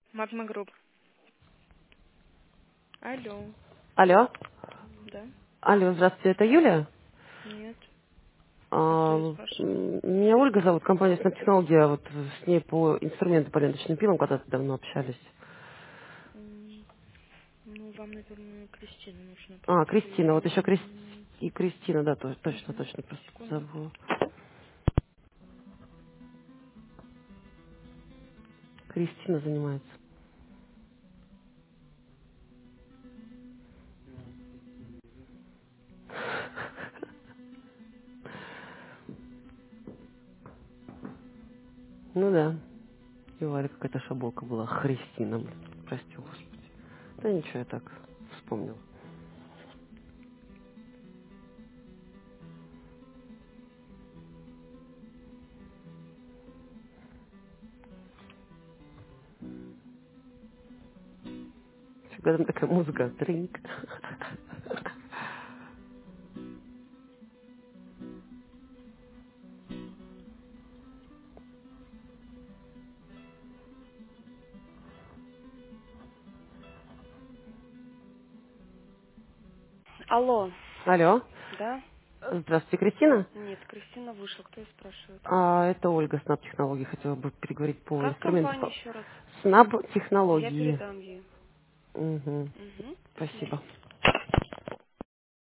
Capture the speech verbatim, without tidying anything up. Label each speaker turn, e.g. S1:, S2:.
S1: Магма Групп. Алло.
S2: Алло.
S1: Да?
S2: Алло, здравствуйте, это Юлия?
S1: Нет. А кто
S2: А,
S1: ее
S2: м,
S1: спрашивает?
S2: Меня Ольга зовут, компания Snap Technology, вот с ней по инструменту по ленточным пилам когда-то давно общались.
S1: М, Ну, вам, наверное, Кристина нужна,
S2: А,
S1: потому что
S2: Кристина, вот еще Крис...
S1: Юлия...
S2: и Кристина, да, то- точно,
S1: Угу.
S2: точно, просто
S1: Секунду.
S2: забыла. Кристина занимается. Ну да, и у Вали какая-то шаблока была, Христина, блин, прости, господи. Да ничего, я так вспомнил. Всегда там такая музыка, тринк.
S1: Алло.
S2: Алло,
S1: Да?
S2: здравствуйте, Кристина.
S1: Нет, Кристина вышла. Кто ее спрашивает?
S2: А, это Ольга, Снаб Технологии. Хотела бы переговорить по
S1: Как
S2: инструменту.
S1: компания еще раз?
S2: Снаб
S1: Я
S2: Технологии.
S1: передам ей.
S2: Угу.
S1: Угу. До
S2: Спасибо.
S1: свидания.